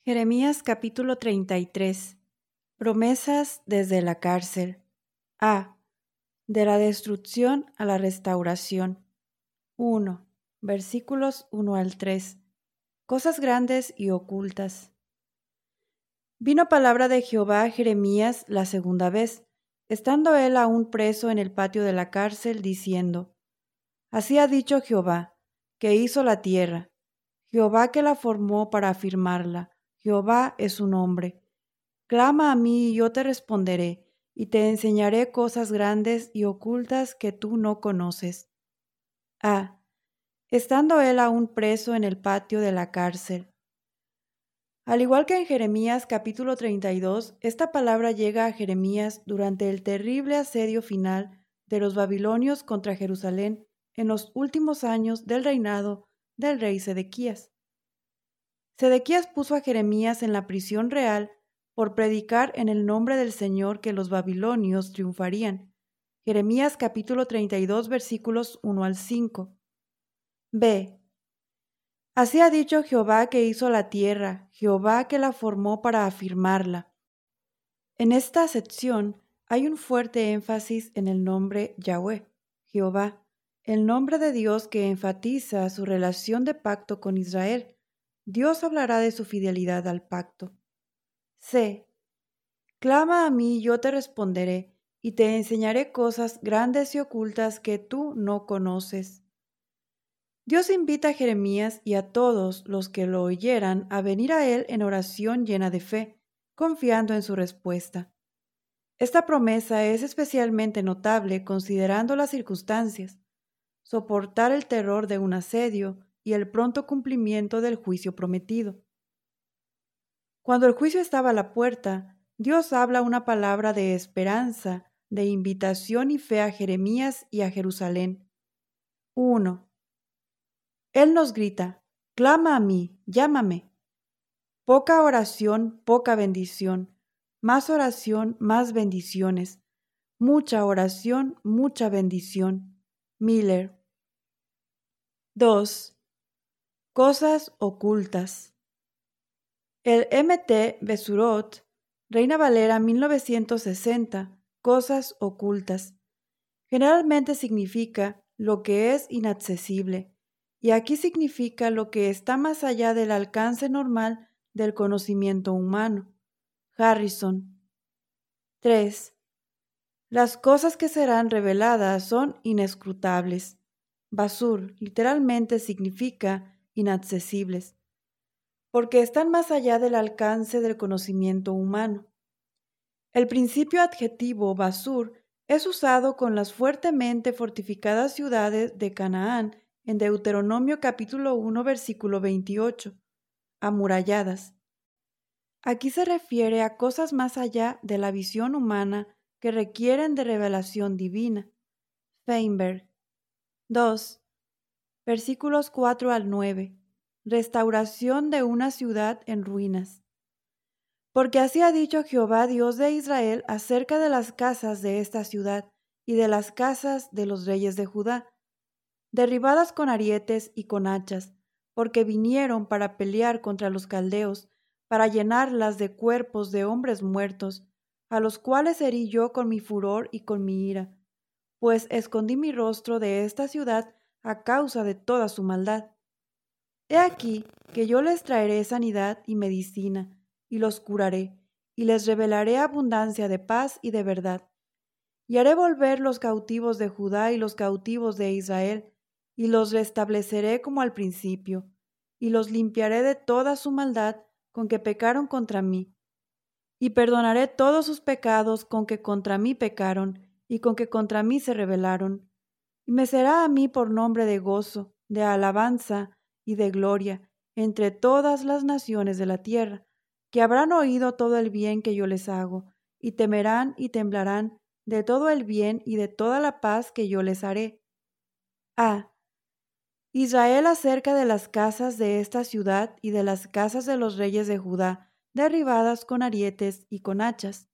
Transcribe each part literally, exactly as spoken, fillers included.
Jeremías capítulo treinta y tres. Promesas desde la cárcel. A. De la destrucción a la restauración. uno. Versículos uno al tres. Cosas grandes y ocultas. Vino palabra de Jehová a Jeremías la segunda vez, estando él aún preso en el patio de la cárcel, diciendo: Así ha dicho Jehová, que hizo la tierra, Jehová que la formó para afirmarla, Jehová es su nombre. Clama a mí y yo te responderé, y te enseñaré cosas grandes y ocultas que tú no conoces. A. Estando él aún preso en el patio de la cárcel. Al igual que en Jeremías capítulo treinta y dos, esta palabra llega a Jeremías durante el terrible asedio final de los babilonios contra Jerusalén en los últimos años del reinado del rey Sedequías. Sedequías puso a Jeremías en la prisión real por predicar en el nombre del Señor que los babilonios triunfarían. Jeremías capítulo treinta y dos versículos uno al cinco. B. Así ha dicho Jehová que hizo la tierra, Jehová que la formó para afirmarla. En esta sección hay un fuerte énfasis en el nombre Yahweh, Jehová, el nombre de Dios que enfatiza su relación de pacto con Israel. Dios hablará de su fidelidad al pacto. C. Clama a mí y yo te responderé, y te enseñaré cosas grandes y ocultas que tú no conoces. Dios invita a Jeremías y a todos los que lo oyeran a venir a él en oración llena de fe, confiando en su respuesta. Esta promesa es especialmente notable considerando las circunstancias: soportar el terror de un asedio y el pronto cumplimiento del juicio prometido. Cuando el juicio estaba a la puerta, Dios habla una palabra de esperanza, de invitación y fe a Jeremías y a Jerusalén. uno. Él nos grita: clama a mí, llámame. Poca oración, poca bendición. Más oración, más bendiciones. Mucha oración, mucha bendición. Miller. dos. Cosas ocultas. El M T Besurot, Reina Valera mil novecientos sesenta, cosas ocultas, generalmente significa lo que es inaccesible, y aquí significa lo que está más allá del alcance normal del conocimiento humano. Harrison. tres. Las cosas que serán reveladas son inescrutables. Basur literalmente significa inaccesibles, porque están más allá del alcance del conocimiento humano. El principio adjetivo basur es usado con las fuertemente fortificadas ciudades de Canaán en Deuteronomio capítulo uno versículo veintiocho, amuralladas. Aquí se refiere a cosas más allá de la visión humana que requieren de revelación divina. Feinberg. dos. Versículos cuatro al nueve. Restauración de una ciudad en ruinas. Porque así ha dicho Jehová Dios de Israel acerca de las casas de esta ciudad y de las casas de los reyes de Judá, derribadas con arietes y con hachas, porque vinieron para pelear contra los caldeos, para llenarlas de cuerpos de hombres muertos, a los cuales herí yo con mi furor y con mi ira, pues escondí mi rostro de esta ciudad a causa de toda su maldad. He aquí que yo les traeré sanidad y medicina, y los curaré, y les revelaré abundancia de paz y de verdad. Y haré volver los cautivos de Judá y los cautivos de Israel, y los restableceré como al principio, y los limpiaré de toda su maldad con que pecaron contra mí. Y perdonaré todos sus pecados con que contra mí pecaron, y con que contra mí se rebelaron. Y me será a mí por nombre de gozo, de alabanza y de gloria entre todas las naciones de la tierra, que habrán oído todo el bien que yo les hago, y temerán y temblarán de todo el bien y de toda la paz que yo les haré. A. Israel acerca de las casas de esta ciudad y de las casas de los reyes de Judá, derribadas con arietes y con hachas.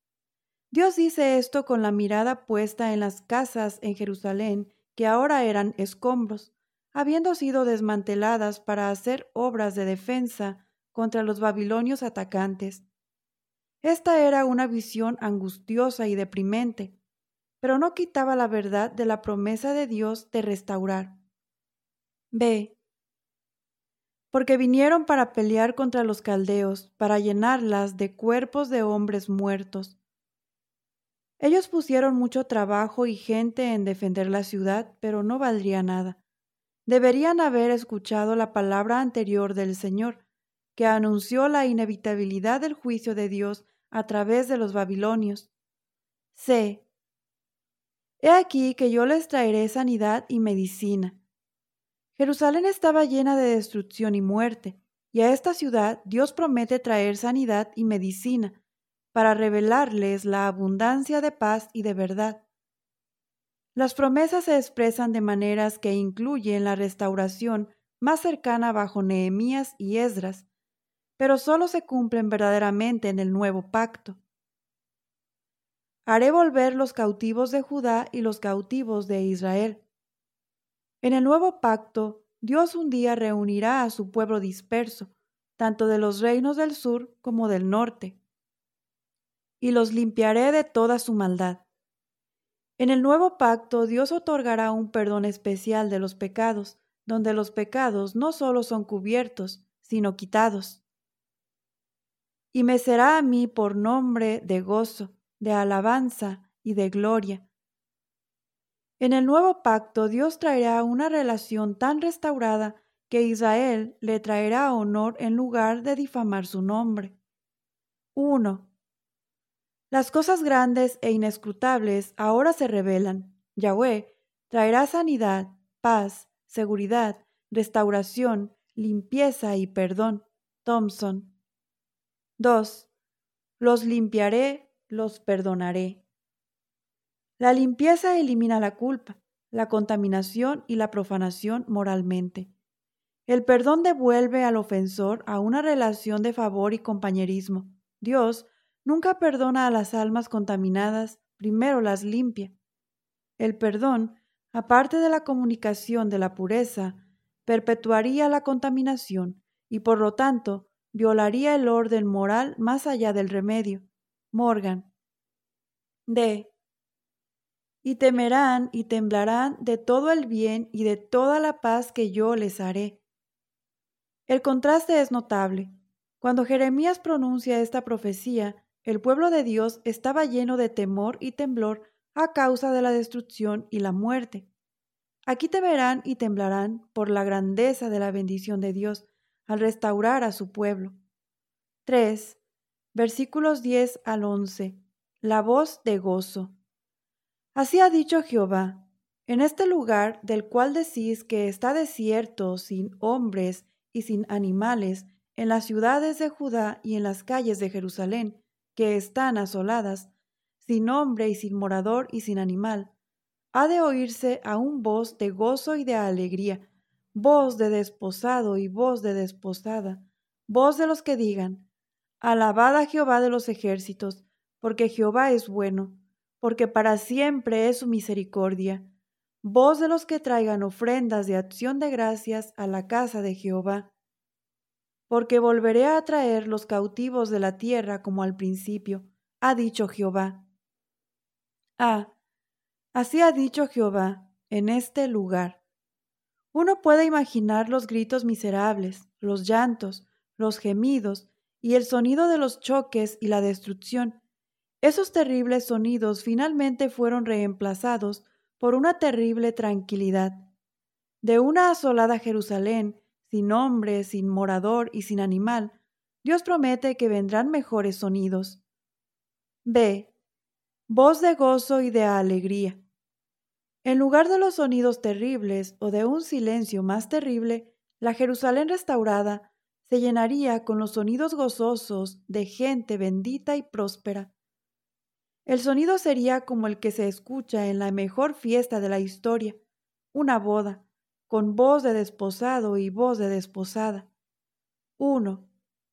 Dios dice esto con la mirada puesta en las casas en Jerusalén que ahora eran escombros, habiendo sido desmanteladas para hacer obras de defensa contra los babilonios atacantes. Esta era una visión angustiosa y deprimente, pero no quitaba la verdad de la promesa de Dios de restaurar. B. Porque vinieron para pelear contra los caldeos, para llenarlas de cuerpos de hombres muertos. Ellos pusieron mucho trabajo y gente en defender la ciudad, pero no valdría nada. Deberían haber escuchado la palabra anterior del Señor, que anunció la inevitabilidad del juicio de Dios a través de los babilonios. C. He aquí que yo les traeré sanidad y medicina. Jerusalén estaba llena de destrucción y muerte, y a esta ciudad Dios promete traer sanidad y medicina, para revelarles la abundancia de paz y de verdad. Las promesas se expresan de maneras que incluyen la restauración más cercana bajo Nehemías y Esdras, pero solo se cumplen verdaderamente en el nuevo pacto. Haré volver los cautivos de Judá y los cautivos de Israel. En el nuevo pacto, Dios un día reunirá a su pueblo disperso, tanto de los reinos del sur como del norte, y los limpiaré de toda su maldad. En el nuevo pacto, Dios otorgará un perdón especial de los pecados, donde los pecados no solo son cubiertos, sino quitados. Y me será a mí por nombre de gozo, de alabanza y de gloria. En el nuevo pacto, Dios traerá una relación tan restaurada que Israel le traerá honor en lugar de difamar su nombre. uno. Las cosas grandes e inescrutables ahora se revelan. Yahweh traerá sanidad, paz, seguridad, restauración, limpieza y perdón. Thompson. dos. Los limpiaré, los perdonaré. La limpieza elimina la culpa, la contaminación y la profanación moralmente. El perdón devuelve al ofensor a una relación de favor y compañerismo. Dios nunca perdona a las almas contaminadas, primero las limpia. El perdón, aparte de la comunicación de la pureza, perpetuaría la contaminación y por lo tanto violaría el orden moral más allá del remedio. Morgan. D. Y temerán y temblarán de todo el bien y de toda la paz que yo les haré. El contraste es notable. Cuando Jeremías pronuncia esta profecía, el pueblo de Dios estaba lleno de temor y temblor a causa de la destrucción y la muerte. Aquí temerán y temblarán por la grandeza de la bendición de Dios al restaurar a su pueblo. tres. Versículos diez al once. La voz de gozo. Así ha dicho Jehová: en este lugar del cual decís que está desierto, sin hombres y sin animales, en las ciudades de Judá y en las calles de Jerusalén, que están asoladas, sin hombre y sin morador y sin animal, ha de oírse aún voz de gozo y de alegría, voz de desposado y voz de desposada, voz de los que digan: alabad a Jehová de los ejércitos, porque Jehová es bueno, porque para siempre es su misericordia. Voz de los que traigan ofrendas de acción de gracias a la casa de Jehová. Porque volveré a traer los cautivos de la tierra como al principio, ha dicho Jehová. Ah, así ha dicho Jehová, en este lugar. Uno puede imaginar los gritos miserables, los llantos, los gemidos y el sonido de los choques y la destrucción. Esos terribles sonidos finalmente fueron reemplazados por una terrible tranquilidad. De una asolada Jerusalén, sin hombre, sin morador y sin animal, Dios promete que vendrán mejores sonidos. B. Voz de gozo y de alegría. En lugar de los sonidos terribles o de un silencio más terrible, la Jerusalén restaurada se llenaría con los sonidos gozosos de gente bendita y próspera. El sonido sería como el que se escucha en la mejor fiesta de la historia, una boda, con voz de desposado y voz de desposada. uno.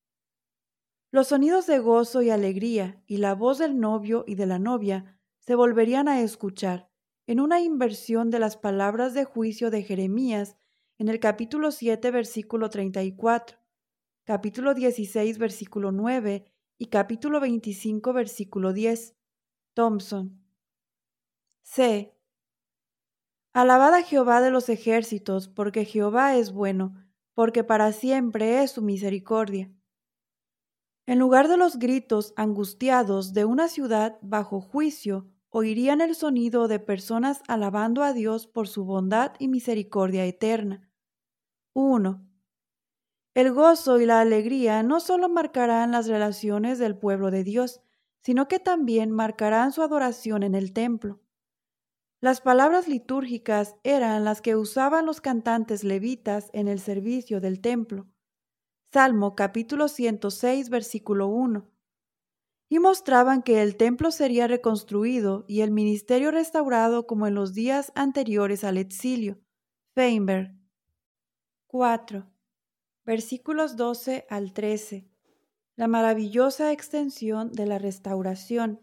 Los sonidos de gozo y alegría y la voz del novio y de la novia se volverían a escuchar en una inversión de las palabras de juicio de Jeremías en el capítulo siete, versículo treinta y cuatro. capítulo dieciséis, versículo nueve y capítulo veinticinco, versículo diez. Thompson. C. Alabad a Jehová de los ejércitos, porque Jehová es bueno, porque para siempre es su misericordia. En lugar de los gritos angustiados de una ciudad bajo juicio, oirían el sonido de personas alabando a Dios por su bondad y misericordia eterna. uno. El gozo y la alegría no solo marcarán las relaciones del pueblo de Dios, sino que también marcarán su adoración en el templo. Las palabras litúrgicas eran las que usaban los cantantes levitas en el servicio del templo. Salmo capítulo ciento seis, versículo uno. Y mostraban que el templo sería reconstruido y el ministerio restaurado como en los días anteriores al exilio. Feinberg. cuatro. Versículos doce al trece. La maravillosa extensión de la restauración.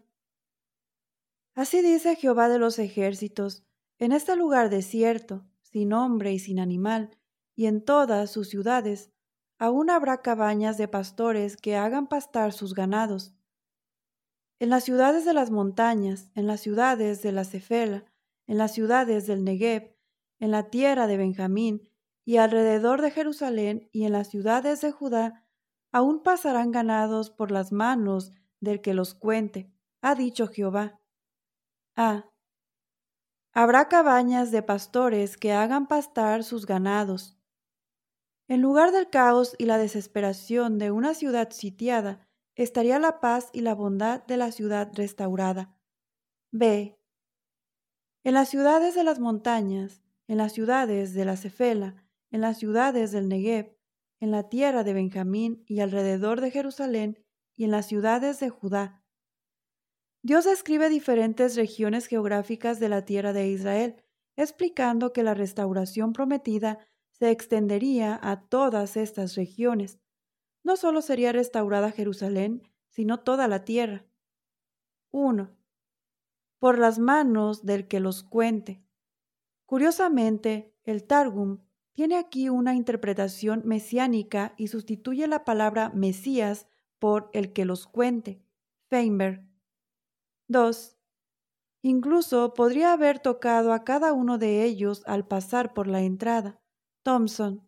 Así dice Jehová de los ejércitos, en este lugar desierto, sin hombre y sin animal, y en todas sus ciudades, aún habrá cabañas de pastores que hagan pastar sus ganados. En las ciudades de las montañas, en las ciudades de la Cefela, en las ciudades del Negev, en la tierra de Benjamín, y alrededor de Jerusalén y en las ciudades de Judá, aún pasarán ganados por las manos del que los cuente, ha dicho Jehová. A. Habrá cabañas de pastores que hagan pastar sus ganados. En lugar del caos y la desesperación de una ciudad sitiada, estaría la paz y la bondad de la ciudad restaurada. B. En las ciudades de las montañas, en las ciudades de la Cefela, en las ciudades del Negev, en la tierra de Benjamín y alrededor de Jerusalén y en las ciudades de Judá. Dios describe diferentes regiones geográficas de la tierra de Israel, explicando que la restauración prometida se extendería a todas estas regiones. No solo sería restaurada Jerusalén, sino toda la tierra. uno. Por las manos del que los cuente. Curiosamente, el Targum tiene aquí una interpretación mesiánica y sustituye la palabra Mesías por el que los cuente. Feinberg. dos. Incluso podría haber tocado a cada uno de ellos al pasar por la entrada. Thompson.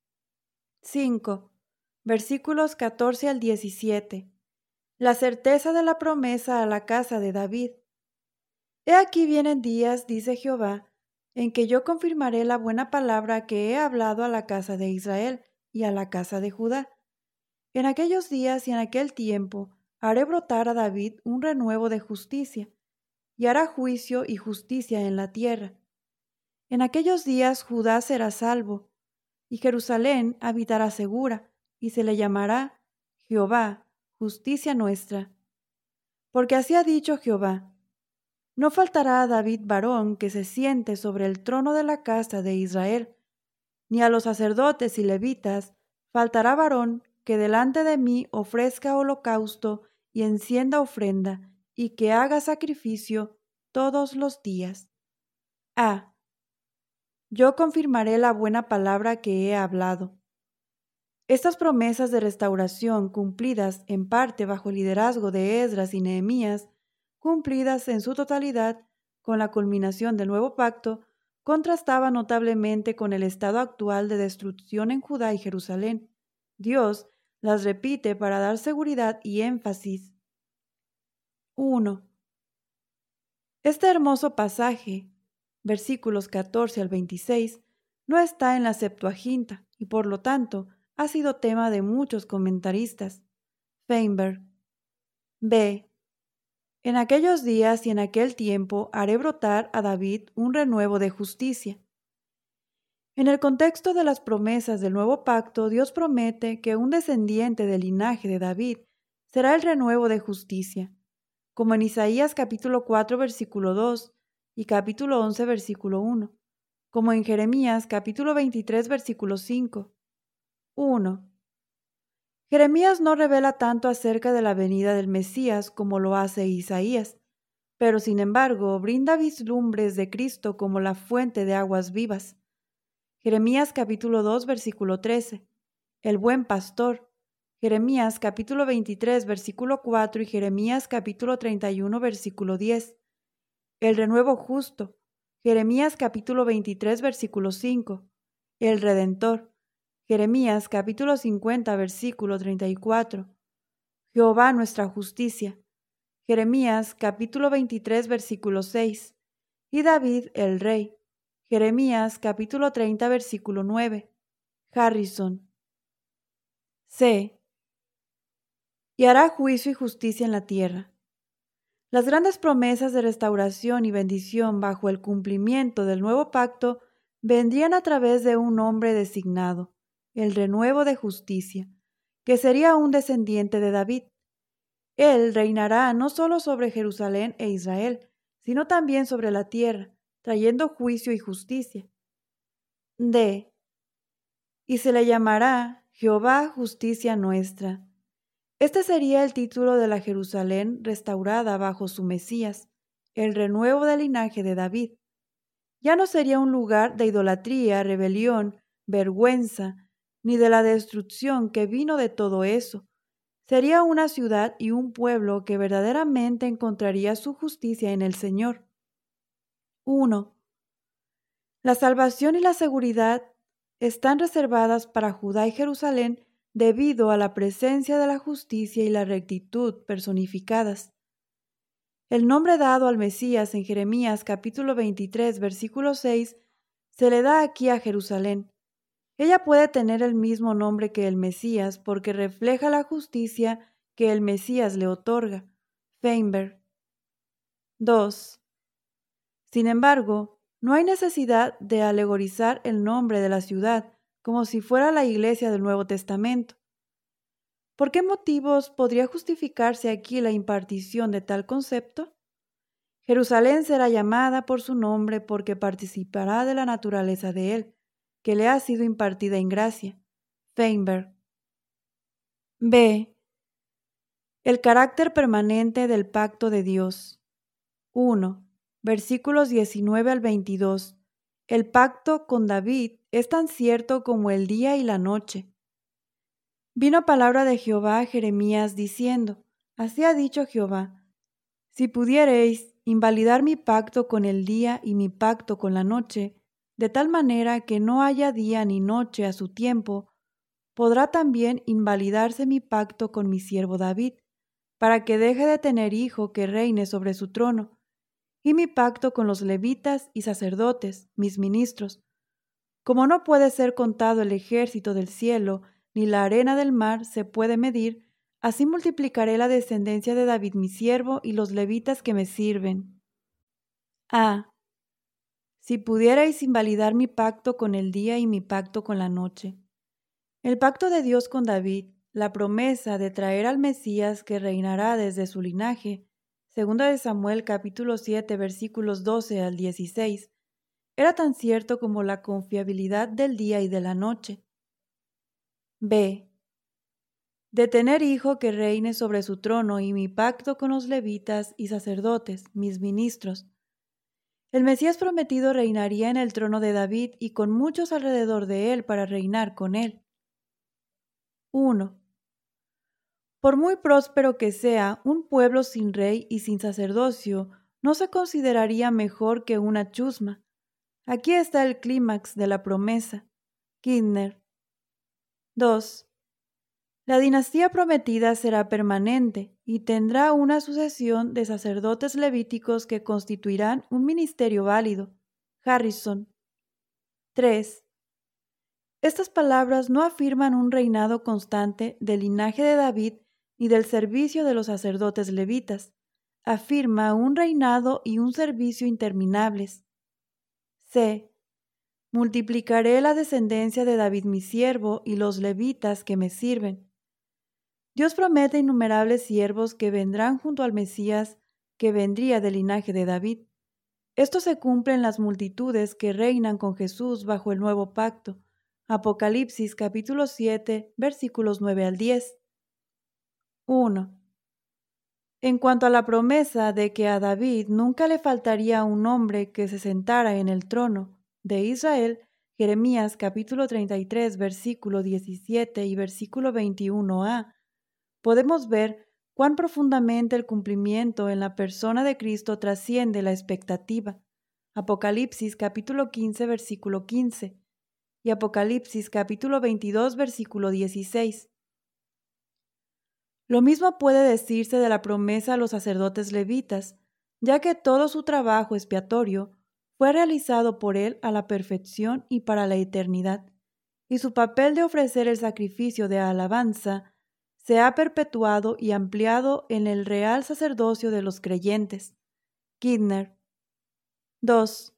cinco. Versículos catorce al diecisiete. La certeza de la promesa a la casa de David. He aquí vienen días, dice Jehová, en que yo confirmaré la buena palabra que he hablado a la casa de Israel y a la casa de Judá. En aquellos días y en aquel tiempo haré brotar a David un renuevo de justicia, y hará juicio y justicia en la tierra. En aquellos días Judá será salvo, y Jerusalén habitará segura, y se le llamará Jehová, justicia nuestra. Porque así ha dicho Jehová: no faltará a David varón que se siente sobre el trono de la casa de Israel, ni a los sacerdotes y levitas faltará varón que delante de mí ofrezca holocausto y encienda ofrenda, y que haga sacrificio todos los días. A. Yo confirmaré la buena palabra que he hablado. Estas promesas de restauración, cumplidas en parte bajo el liderazgo de Esdras y Nehemías, cumplidas en su totalidad con la culminación del nuevo pacto, contrastaba notablemente con el estado actual de destrucción en Judá y Jerusalén. Dios las repite para dar seguridad y énfasis. uno. Este hermoso pasaje, versículos catorce al veintiséis, no está en la Septuaginta y por lo tanto ha sido tema de muchos comentaristas. Feinberg. B. En aquellos días y en aquel tiempo haré brotar a David un renuevo de justicia. En el contexto de las promesas del nuevo pacto, Dios promete que un descendiente del linaje de David será el renuevo de justicia, como en Isaías capítulo cuatro versículo dos y capítulo once versículo uno, como en Jeremías capítulo veintitrés versículo cinco. uno. Jeremías no revela tanto acerca de la venida del Mesías como lo hace Isaías, pero sin embargo brinda vislumbres de Cristo como la fuente de aguas vivas. Jeremías capítulo dos versículo trece, el buen pastor, Jeremías capítulo veintitrés, versículo cuatro y Jeremías capítulo treinta y uno, versículo diez. El renuevo justo. Jeremías capítulo veintitrés, versículo cinco. El Redentor. Jeremías capítulo cincuenta, versículo treinta y cuatro. Jehová nuestra justicia. Jeremías capítulo veintitrés, versículo seis. Y David el Rey. Jeremías capítulo treinta, versículo nueve. Harrison. C. Y hará juicio y justicia en la tierra. Las grandes promesas de restauración y bendición bajo el cumplimiento del nuevo pacto vendrían a través de un hombre designado, el renuevo de justicia, que sería un descendiente de David. Él reinará no solo sobre Jerusalén e Israel, sino también sobre la tierra, trayendo juicio y justicia. D. Y se le llamará Jehová justicia nuestra. Este sería el título de la Jerusalén restaurada bajo su Mesías, el renuevo del linaje de David. Ya no sería un lugar de idolatría, rebelión, vergüenza, ni de la destrucción que vino de todo eso. Sería una ciudad y un pueblo que verdaderamente encontraría su justicia en el Señor. uno. La salvación y la seguridad están reservadas para Judá y Jerusalén debido a la presencia de la justicia y la rectitud personificadas. El nombre dado al Mesías en Jeremías capítulo veintitrés, versículo seis, se le da aquí a Jerusalén. Ella puede tener el mismo nombre que el Mesías porque refleja la justicia que el Mesías le otorga. Feinberg. dos. Sin embargo, no hay necesidad de alegorizar el nombre de la ciudad como si fuera la iglesia del Nuevo Testamento. ¿Por qué motivos podría justificarse aquí la impartición de tal concepto? Jerusalén será llamada por su nombre porque participará de la naturaleza de él, que le ha sido impartida en gracia. Feinberg. B. El carácter permanente del pacto de Dios. uno. Versículos diecinueve al veintidós. El pacto con David es tan cierto como el día y la noche. Vino palabra de Jehová a Jeremías diciendo, así ha dicho Jehová, si pudiereis invalidar mi pacto con el día y mi pacto con la noche, de tal manera que no haya día ni noche a su tiempo, podrá también invalidarse mi pacto con mi siervo David, para que deje de tener hijo que reine sobre su trono, y mi pacto con los levitas y sacerdotes, mis ministros. Como no puede ser contado el ejército del cielo, ni la arena del mar se puede medir, así multiplicaré la descendencia de David mi siervo y los levitas que me sirven. A. Si pudierais invalidar mi pacto con el día y mi pacto con la noche. El pacto de Dios con David, la promesa de traer al Mesías que reinará desde su linaje, segunda de Samuel capítulo siete versículos doce al dieciséis, era tan cierto como la confiabilidad del día y de la noche. B. De tener hijo que reine sobre su trono y mi pacto con los levitas y sacerdotes, mis ministros. El Mesías prometido reinaría en el trono de David y con muchos alrededor de él para reinar con él. uno. Por muy próspero que sea, un pueblo sin rey y sin sacerdocio no se consideraría mejor que una chusma. Aquí está el clímax de la promesa. Kidner. dos. La dinastía prometida será permanente y tendrá una sucesión de sacerdotes levíticos que constituirán un ministerio válido. Harrison. tres. Estas palabras no afirman un reinado constante del linaje de David ni del servicio de los sacerdotes levitas. Afirma un reinado y un servicio interminables. C. Multiplicaré la descendencia de David mi siervo y los levitas que me sirven. Dios promete innumerables siervos que vendrán junto al Mesías, que vendría del linaje de David. Esto se cumple en las multitudes que reinan con Jesús bajo el nuevo pacto. Apocalipsis capítulo siete, versículos nueve al diez. uno. En cuanto a la promesa de que a David nunca le faltaría un hombre que se sentara en el trono de Israel, Jeremías capítulo treinta y tres, versículo diecisiete y versículo veintiuno a, podemos ver cuán profundamente el cumplimiento en la persona de Cristo trasciende la expectativa. Apocalipsis capítulo quince, versículo quince y Apocalipsis capítulo veintidós, versículo dieciséis. Lo mismo puede decirse de la promesa a los sacerdotes levitas, ya que todo su trabajo expiatorio fue realizado por él a la perfección y para la eternidad, y su papel de ofrecer el sacrificio de alabanza se ha perpetuado y ampliado en el real sacerdocio de los creyentes. Kidner. dos.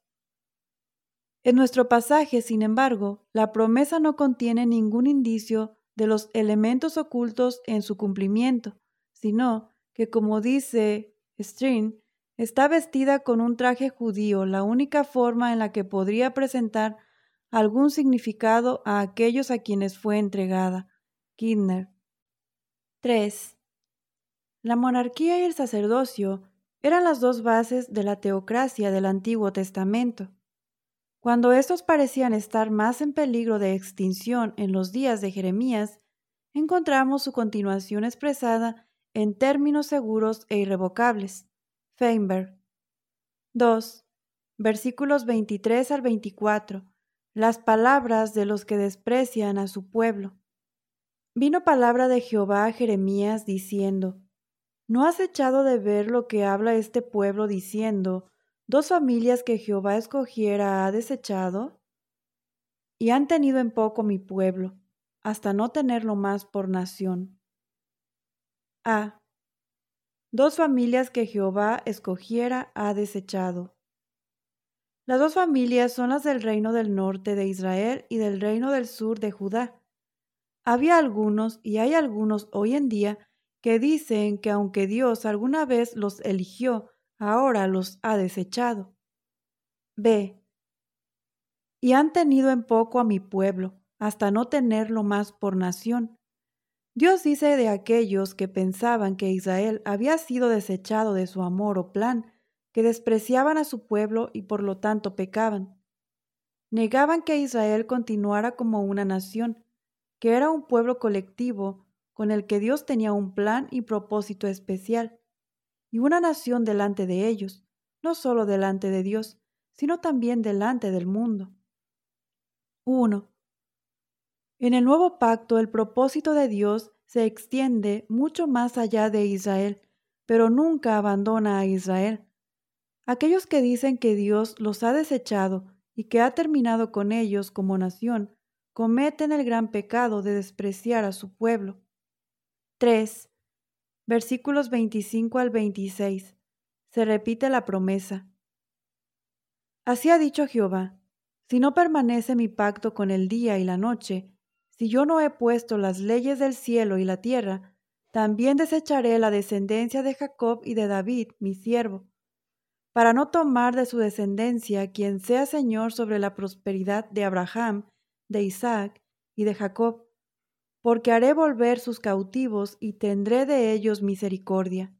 En nuestro pasaje, sin embargo, la promesa no contiene ningún indicio de los elementos ocultos en su cumplimiento, sino que, como dice String, está vestida con un traje judío, la única forma en la que podría presentar algún significado a aquellos a quienes fue entregada. Kidner. tres. La monarquía y el sacerdocio eran las dos bases de la teocracia del Antiguo Testamento. Cuando estos parecían estar más en peligro de extinción en los días de Jeremías, encontramos su continuación expresada en términos seguros e irrevocables. Feinberg. dos. Versículos veintitrés al veinticuatro. Las palabras de los que desprecian a su pueblo. Vino palabra de Jehová a Jeremías diciendo: ¿No has echado de ver lo que habla este pueblo diciendo: dos familias que Jehová escogiera ha desechado? Y han tenido en poco mi pueblo, hasta no tenerlo más por nación. A. Dos familias que Jehová escogiera ha desechado. Las dos familias son las del reino del norte de Israel y del reino del sur de Judá. Había algunos, y hay algunos hoy en día, que dicen que aunque Dios alguna vez los eligió, ahora los ha desechado. B. Y han tenido en poco a mi pueblo, hasta no tenerlo más por nación. Dios dice de aquellos que pensaban que Israel había sido desechado de su amor o plan, que despreciaban a su pueblo y por lo tanto pecaban. Negaban que Israel continuara como una nación, que era un pueblo colectivo con el que Dios tenía un plan y propósito especial, y una nación delante de ellos, no solo delante de Dios, sino también delante del mundo. uno. En el nuevo pacto el propósito de Dios se extiende mucho más allá de Israel, pero nunca abandona a Israel. Aquellos que dicen que Dios los ha desechado y que ha terminado con ellos como nación, cometen el gran pecado de despreciar a su pueblo. tres. Versículos veinticinco al veintiséis. Se repite la promesa. Así ha dicho Jehová: si no permanece mi pacto con el día y la noche, si yo no he puesto las leyes del cielo y la tierra, también desecharé la descendencia de Jacob y de David, mi siervo, para no tomar de su descendencia quien sea señor sobre la prosperidad de Abraham, de Isaac y de Jacob, porque haré volver sus cautivos y tendré de ellos misericordia.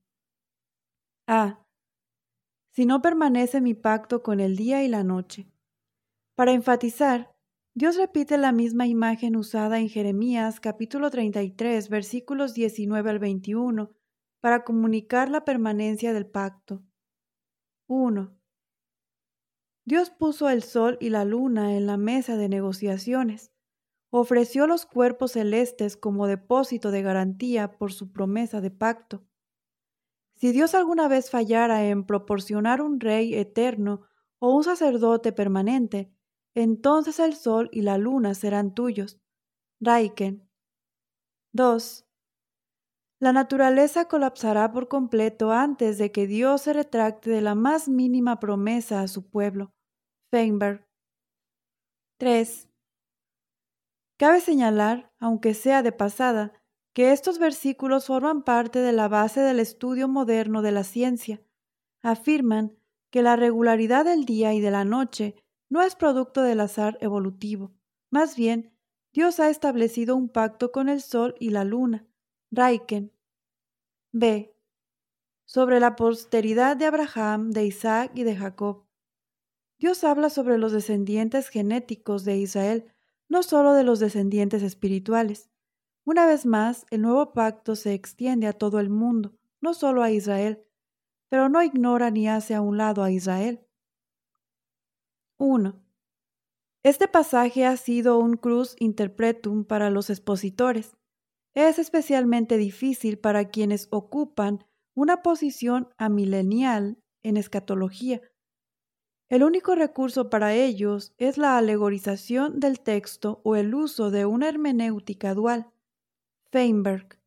A. Si no permanece mi pacto con el día y la noche. Para enfatizar, Dios repite la misma imagen usada en Jeremías capítulo treinta y tres, versículos diecinueve al veintiuno, para comunicar la permanencia del pacto. uno. Dios puso el sol y la luna en la mesa de negociaciones. Ofreció los cuerpos celestes como depósito de garantía por su promesa de pacto. Si Dios alguna vez fallara en proporcionar un rey eterno o un sacerdote permanente, entonces el sol y la luna serán tuyos. Raiken. dos. La naturaleza colapsará por completo antes de que Dios se retracte de la más mínima promesa a su pueblo. Feinberg. tres. Cabe señalar, aunque sea de pasada, que estos versículos forman parte de la base del estudio moderno de la ciencia. Afirman que la regularidad del día y de la noche no es producto del azar evolutivo. Más bien, Dios ha establecido un pacto con el sol y la luna. Raiken. B. Sobre la posteridad de Abraham, de Isaac y de Jacob. Dios habla sobre los descendientes genéticos de Israel, no solo de los descendientes espirituales. Una vez más, el nuevo pacto se extiende a todo el mundo, no solo a Israel, pero no ignora ni hace a un lado a Israel. uno. Este pasaje ha sido un crux interpretum para los expositores. Es especialmente difícil para quienes ocupan una posición amilenial en escatología. El único recurso para ellos es la alegorización del texto o el uso de una hermenéutica dual. Feinberg.